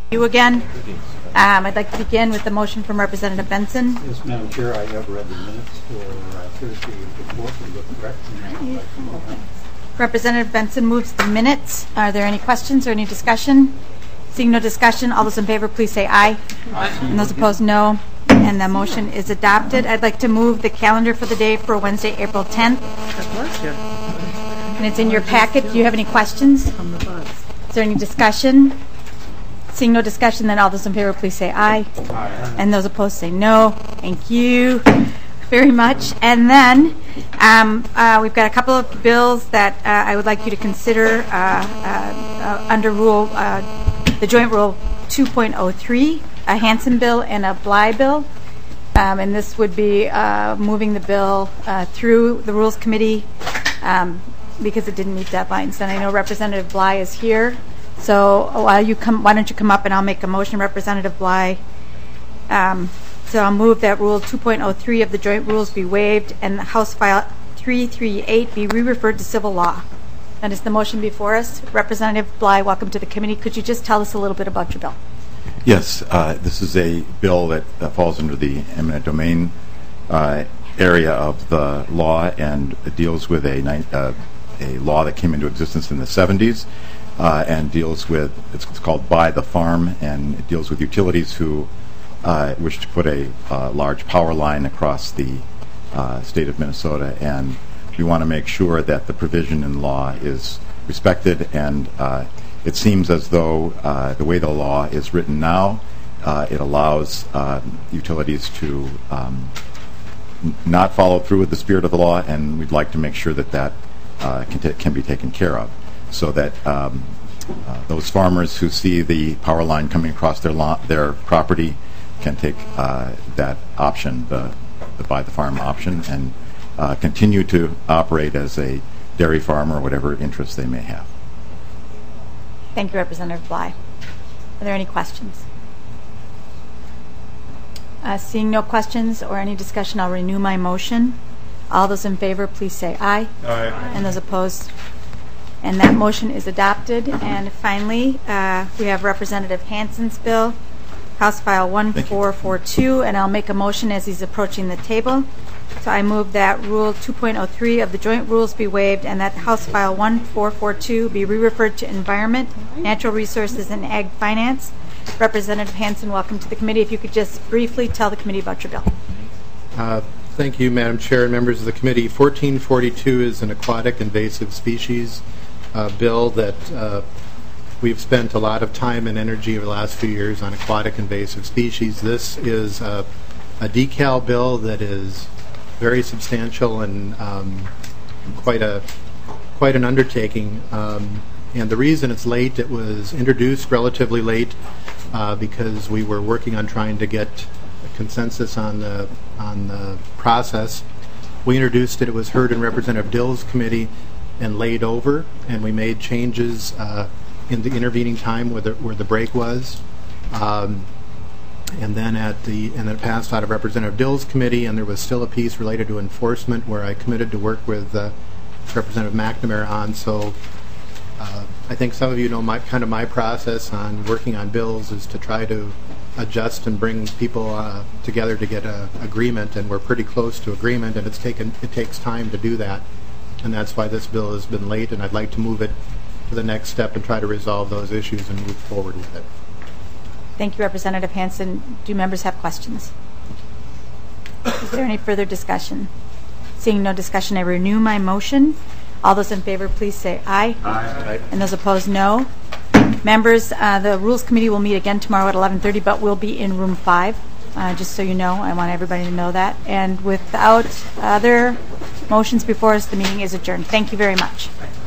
You again. I'd like to begin with the motion from Representative Benson. Yes, Madam Chair, I have read the minutes for Thursday the 4th. They look correct. Representative Benson moves the minutes. Are there any questions or any discussion? Seeing no discussion, all those in favor, please say aye. Aye. And those opposed, no. And the motion is adopted. I'd like to move the calendar for the day for Wednesday, April 10th. And it's in your packet. Do you have any questions? Is there any discussion? Seeing no discussion, then all those in favor, please say aye. Aye. And those opposed say no. Thank you very much. And then we've got a couple of bills that I would like you to consider under the Joint Rule 2.03, a Hansen bill and a Bly bill. And this would be moving the bill through the Rules Committee because it didn't meet deadlines. And I know Representative Bly is here. So why don't you come up and I'll make a motion, Representative Bly. So I'll move that Rule 2.03 of the Joint Rules be waived and the House File 338 be re-referred to civil law. That is the motion before us. Representative Bly, welcome to the committee. Could you just tell us a little bit about your bill? Yes, this is a bill that falls under the eminent domain area of the law, and it deals with a law that came into existence in the 70s. And deals with, it's called Buy the Farm, and it deals with utilities who wish to put a large power line across the state of Minnesota, and we want to make sure that the provision in law is respected, and it seems as though the way the law is written now, it allows utilities to not follow through with the spirit of the law, and we'd like to make sure that that can be taken care of, so that those farmers who see the power line coming across their property can take that option, the Buy the Farm option, and continue to operate as a dairy farm or whatever interests they may have. Thank you, Representative Bly. Are there any questions? Seeing no questions or any discussion, I'll renew my motion. All those in favor, please say aye. Aye. And those opposed? And that motion is adopted. And finally, we have Representative Hansen's bill, House File 1442, and I'll make a motion as he's approaching the table. So I move that Rule 2.03 of the Joint Rules be waived and that House File 1442 be re-referred to Environment, Natural Resources, and Ag Finance. Representative Hansen, welcome to the committee. If you could just briefly tell the committee about your bill. Thank you, Madam Chair and members of the committee. 1442 is an aquatic invasive species bill that we've spent a lot of time and energy over the last few years on aquatic invasive species. This is a decal bill that is very substantial and quite an undertaking. And the reason it's late, it was introduced relatively late because we were working on trying to get a consensus on the process. We introduced it. It was heard in Representative Dill's committee and laid over, and we made changes in the intervening time where the break was, and then it passed out of Representative Dill's committee, and there was still a piece related to enforcement where I committed to work with Representative McNamara on. So I think some of you know my process on working on bills is to try to adjust and bring people together to get an agreement, and we're pretty close to agreement, and it takes time to do that. And that's why this bill has been late, and I'd like to move it to the next step and try to resolve those issues and move forward with it. Thank you, Representative Hansen. Do members have questions? Is there any further discussion? Seeing no discussion, I renew my motion. All those in favor, please say aye. Aye. And those opposed, no. Members, the Rules Committee will meet again tomorrow at 11:30, but we'll be in room 5. Just so you know, I want everybody to know that. And without other motions before us, the meeting is adjourned. Thank you very much.